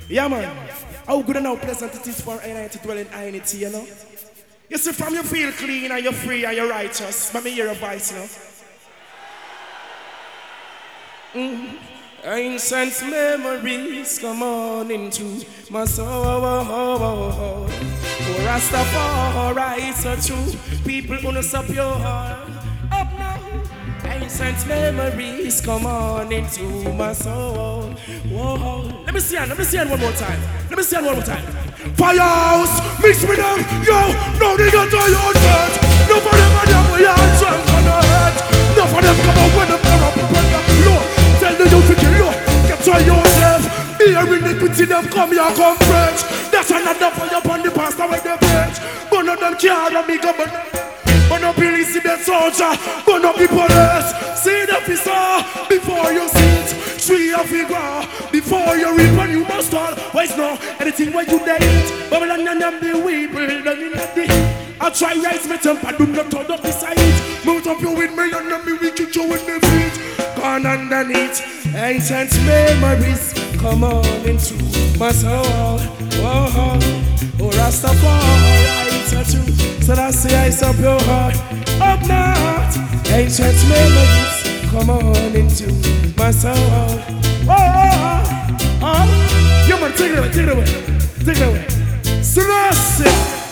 Yeah, man. How good and how pleasant it is for NI to dwell in unity, you know? You see, from you feel clean and you're free and you're righteous. Let me hear a voice, you know? Ancient memories come on into my soul. Oh, Rastafari, so true. People wanna stop your heart. Up now. Ancient memories come on into my soul. Whoa. Let me see it one more time. Firehouse, mix with them, yo. No, they don't tell you that. No for them and them, we are drunk on the head. No for them come out when the power up on the floor. Tell the youth to kill you, get to yourself. Be a iniquity, them come here, come French. That's another fire upon the pastor with the bench. But none of them care, me go, but no police see the soldier, but no the police. See the officer before you see it. Tree of figure before you reap and you must always know anything when you date. Babylon and them the weeble, then in the I try raise my temper, do not turn up the side. Move up you with me and me we kick you with the feet. Gone underneath, ancient memories come on into my soul. Oh, Rastafari, it's a truth. So I say I stop your heart. Up north, ancient memories come on into my soul. Oh, you man, take it away. Selassie.